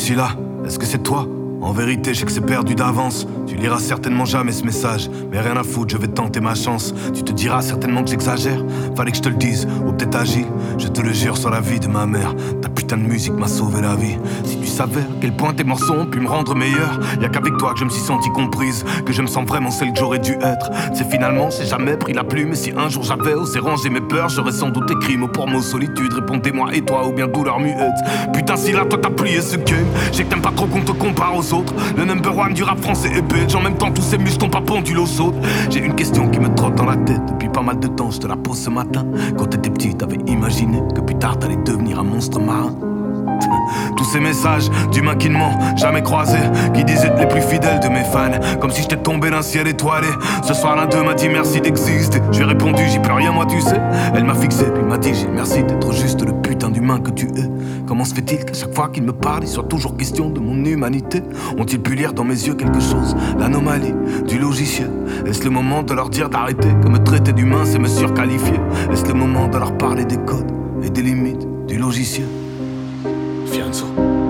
Sheila, est-ce que c'est toi? En vérité, je sais que c'est perdu d'avance. Tu liras certainement jamais ce message, mais rien à foutre, je vais tenter ma chance. Tu te diras certainement que j'exagère, fallait que je te le dise, ou peut-être agis. Je te le jure sur la vie de ma mère, ta putain de musique m'a sauvé la vie. Si tu savais à quel point tes morceaux ont pu me rendre meilleur, y'a qu'avec toi que je me suis senti comprise, que je me sens vraiment celle que j'aurais dû être. C'est finalement, j'ai jamais pris la plume, et si un jour j'avais osé ranger mes peurs, j'aurais sans doute écrit mot pour mot solitude. Répondez-moi et toi, ou bien douleur muette. Putain, si là toi t'as plié ce game, j'ai que t'aimes pas trop qu'on te compare aux autres. Le number one du rap français est belge, en même temps tous ces muscles t'ont pas pendu l'eau saute. J'ai une question qui me trotte dans la tête depuis pas mal de temps, je te la pose ce matin. Quand t'étais petit, t'avais imaginé que plus tard t'allais devenir un monstre marin. Tous ces messages d'humains qui ne m'ont jamais croisé, qui disaient être les plus fidèles de mes fans, comme si j'étais tombé d'un ciel étoilé. Ce soir l'un d'eux m'a dit merci d'exister. Je lui ai répondu j'y peux rien moi tu sais. Elle m'a fixé puis m'a dit j'ai merci d'être juste le putain d'humain que tu es. Comment se fait-il qu'à chaque fois qu'il me parle il soit toujours question de mon humanité? Ont-ils pu lire dans mes yeux quelque chose? L'anomalie du logiciel. Est-ce le moment de leur dire d'arrêter, que me traiter d'humain c'est me surqualifier? Est-ce le moment de leur parler des codes et des limites du logiciel? Fianzo.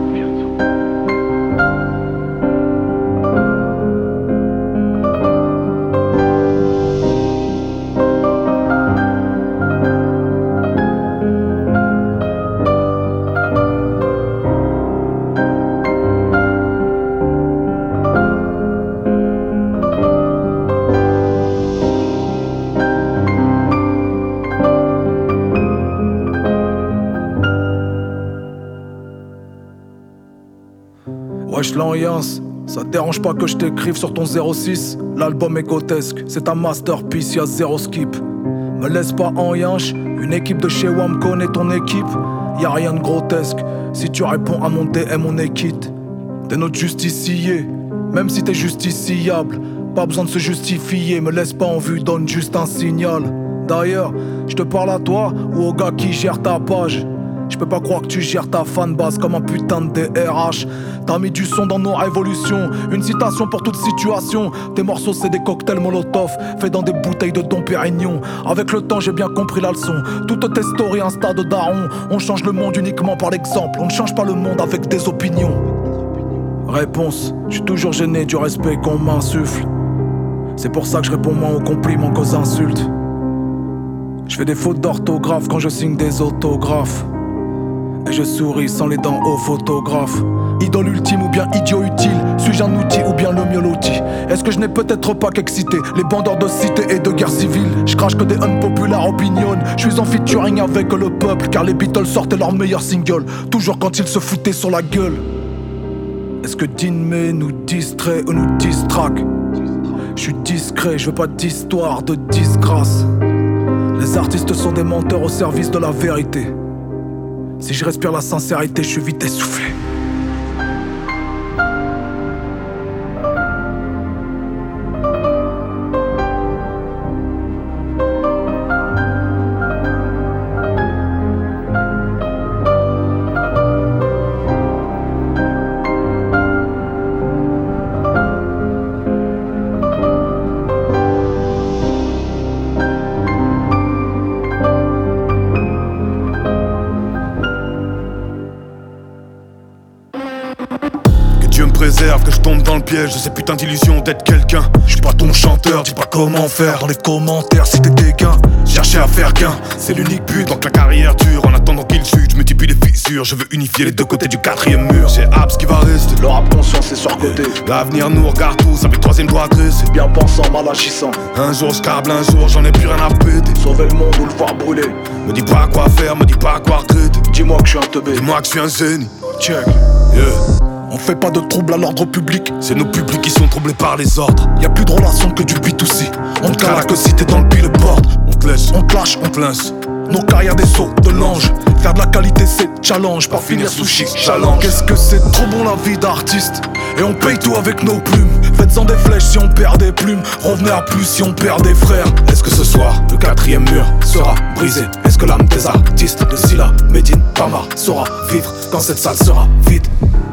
Wesh l'ambiance, ça te dérange pas que je t'écrive sur ton 06? L'album est grotesque, c'est un masterpiece, y'a zéro skip. Me laisse pas en yanche, une équipe de chez WAM connaît ton équipe. Y'a rien de grotesque, si tu réponds à mon DM on est quitte. T'es notre justicier, même si t'es justiciable. Pas besoin de se justifier, me laisse pas en vue, donne juste un signal. D'ailleurs, je te parle à toi ou au gars qui gère ta page. Je peux pas croire que tu gères ta fanbase comme un putain de DRH. T'as mis du son dans nos révolutions, une citation pour toute situation. Tes morceaux c'est des cocktails Molotov, faits dans des bouteilles de Dom Pérignon. Avec le temps j'ai bien compris la leçon, toutes tes stories Insta de daron. On change le monde uniquement par l'exemple, on ne change pas le monde avec des opinions. Réponse, je suis toujours gêné du respect qu'on m'insuffle. C'est pour ça que je réponds moins aux compliments qu'aux insultes. Je fais des fautes d'orthographe quand je signe des autographes. Et je souris sans les dents aux photographes. Idole ultime ou bien idiot utile? Suis-je un outil ou bien le mieux loti? Est-ce que je n'ai peut-être pas qu'excité les bandeurs de cité et de guerre civile? Je crache que des unpopular opinions. Je suis en featuring avec le peuple, car les Beatles sortaient leur meilleur single, toujours quand ils se foutaient sur la gueule. Est-ce que Dinmé nous distrait ou nous distraque? Je suis discret, je veux pas d'histoire de disgrâce. Les artistes sont des menteurs au service de la vérité. Si je respire la sincérité, je suis vite essoufflé. Que je tombe dans le piège de ces putains d'illusions d'être quelqu'un. Je suis pas ton chanteur, dis pas comment faire dans les commentaires si t'es dégain. Chercher à faire gain, c'est l'unique but. Donc la carrière dure en attendant qu'il chute. Je multiplie les fissures, je veux unifier les deux côtés du quatrième mur. J'ai Abs qui va rester, le rap conscient c'est surcoté. L'avenir nous regarde tous avec troisième doigt dressé. Bien pensant, mal agissant. Un jour je câble, un jour j'en ai plus rien à péter. Sauver le monde ou le voir brûler. Me dis pas quoi faire, me dis pas quoi regretter. Dis-moi que je suis un teubé, dis-moi que je suis un génie. Check, yeah. On fait pas de trouble à l'ordre public. C'est nos publics qui sont troublés par les ordres. Y'a plus de relation que du B2C. On te cala que si t'es dans le billboard. On te laisse, on te lâche, on te lance. Nos carrières des sauts de l'ange. Faire de la qualité c'est challenge, pas finir sous chic challenge. Qu'est-ce que c'est trop bon la vie d'artiste. Et on paye tout avec nos plumes. Faites-en des flèches si on perd des plumes. Revenez à plus si on perd des frères. Est-ce que ce soir le quatrième mur sera brisé? Est-ce que l'âme des artistes de Silla, Medine, Pamar saura vivre quand cette salle sera vide?